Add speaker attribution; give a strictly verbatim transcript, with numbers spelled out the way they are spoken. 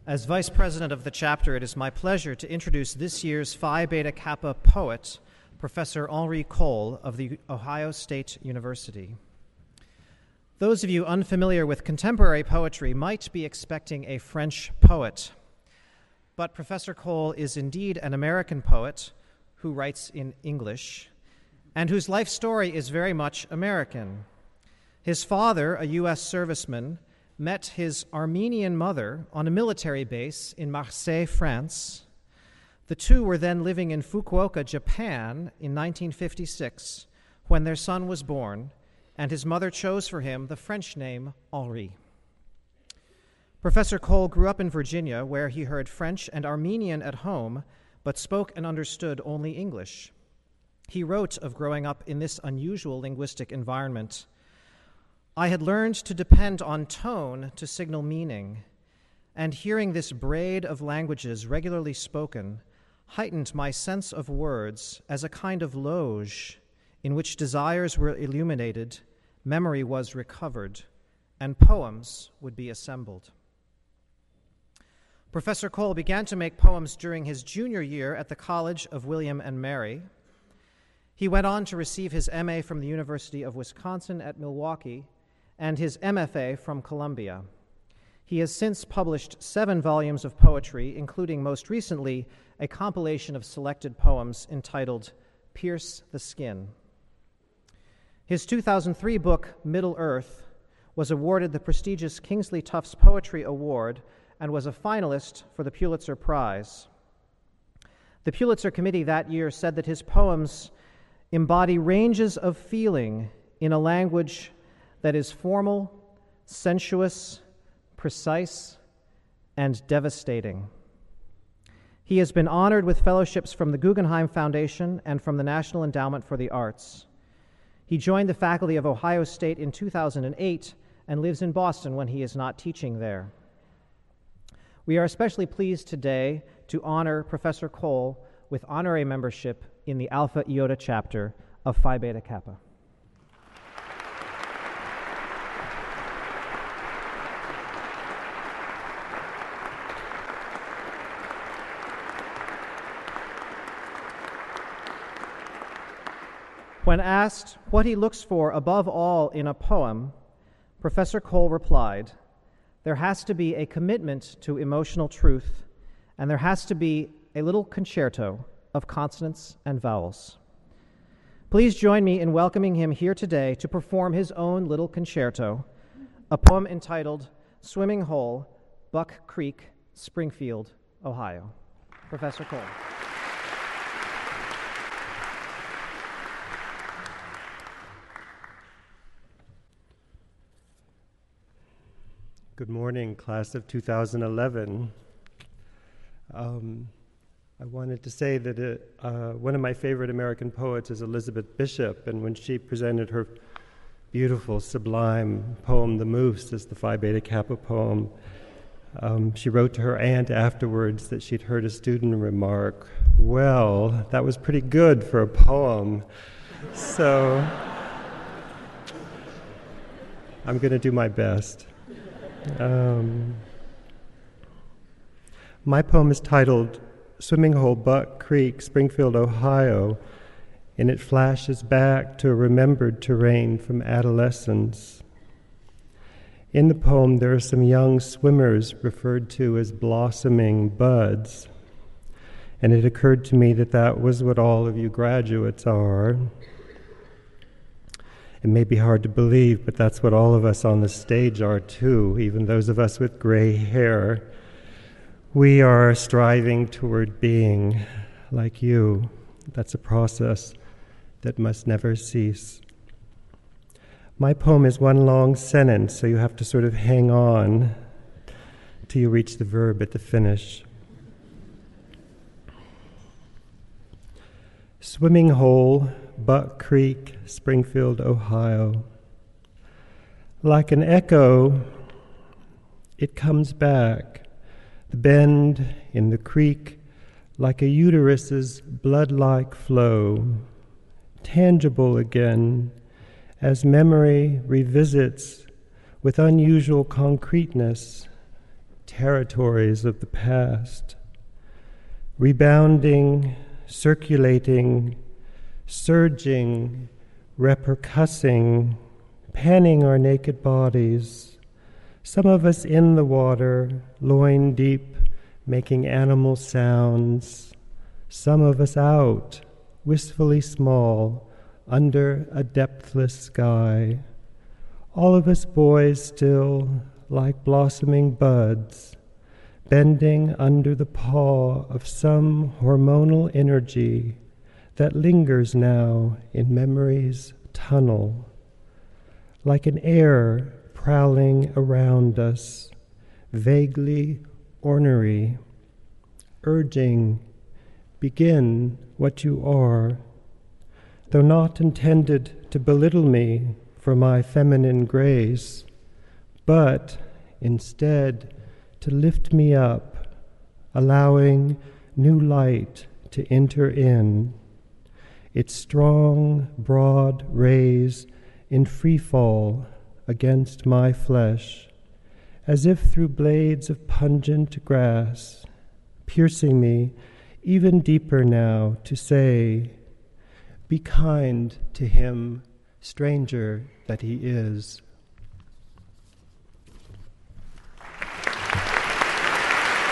Speaker 1: As Vice President of the chapter, it is my pleasure to introduce this year's Phi Beta Kappa poet, Professor Henri Cole of the Ohio State University. Those of you unfamiliar with contemporary poetry might be expecting a French poet, but Professor Cole is indeed an American poet who writes in English and whose life story is very much American. His father, a U S serviceman, met his Armenian mother on a military base in Marseille, France. The two were then living in Fukuoka, Japan in nineteen fifty-six when their son was born, and his mother chose for him the French name Henri. Professor Cole grew up in Virginia, where he heard French and Armenian at home, but spoke and understood only English. He wrote of growing up in this unusual linguistic environment. I had learned to depend on tone to signal meaning, and hearing this braid of languages regularly spoken heightened my sense of words as a kind of loge in which desires were illuminated, memory was recovered, and poems would be assembled. Professor Cole began to make poems during his junior year at the College of William and Mary. He went on to receive his M A from the University of Wisconsin at Milwaukee and his M F A from Columbia. He has since published seven volumes of poetry, including most recently a compilation of selected poems entitled Pierce the Skin. His two thousand three book, Middle Earth, was awarded the prestigious Kingsley Tufts Poetry Award and was a finalist for the Pulitzer Prize. The Pulitzer Committee that year said that his poems embody ranges of feeling in a language that is formal, sensuous, precise, and devastating. He has been honored with fellowships from the Guggenheim Foundation and from the National Endowment for the Arts. He joined the faculty of Ohio State in two thousand eight and lives in Boston when he is not teaching there. We are especially pleased today to honor Professor Cole with honorary membership in the Alpha Iota chapter of Phi Beta Kappa. When asked what he looks for above all in a poem, Professor Cole replied, "There has to be a commitment to emotional truth, and there has to be a little concerto of consonants and vowels." Please join me in welcoming him here today to perform his own little concerto, a poem entitled Swimming Hole, Buck Creek, Springfield, Ohio. Professor Cole.
Speaker 2: Good morning, class of two thousand eleven. Um, I wanted to say that it, uh, one of my favorite American poets is Elizabeth Bishop, and when she presented her beautiful, sublime poem, The Moose, as the Phi Beta Kappa poem, um, she wrote to her aunt afterwards that she'd heard a student remark, "Well, that was pretty good for a poem." So I'm going to do my best. Um, my poem is titled Swimming Hole, Buck Creek, Springfield, Ohio, and it flashes back to a remembered terrain from adolescence. In the poem, there are some young swimmers referred to as blossoming buds, and it occurred to me that that was what all of you graduates are. It may be hard to believe, but that's what all of us on the stage are too, even those of us with gray hair. We are striving toward being like you. That's a process that must never cease. My poem is one long sentence, so you have to sort of hang on till you reach the verb at the finish. Swimming hole, Buck Creek, Springfield, Ohio. Like an echo, it comes back, the bend in the creek, like a uterus's blood-like flow, tangible again, as memory revisits with unusual concreteness territories of the past, rebounding, circulating, surging, repercussing, panning our naked bodies, some of us in the water, loin deep, making animal sounds, some of us out, wistfully small, under a depthless sky, all of us boys still, like blossoming buds, bending under the paw of some hormonal energy that lingers now in memory's tunnel, like an air prowling around us, vaguely ornery, urging, begin what you are, though not intended to belittle me for my feminine grace, but instead to lift me up, allowing new light to enter in, its strong, broad rays in free fall against my flesh, as if through blades of pungent grass, piercing me even deeper now to say, be kind to him, stranger that he is.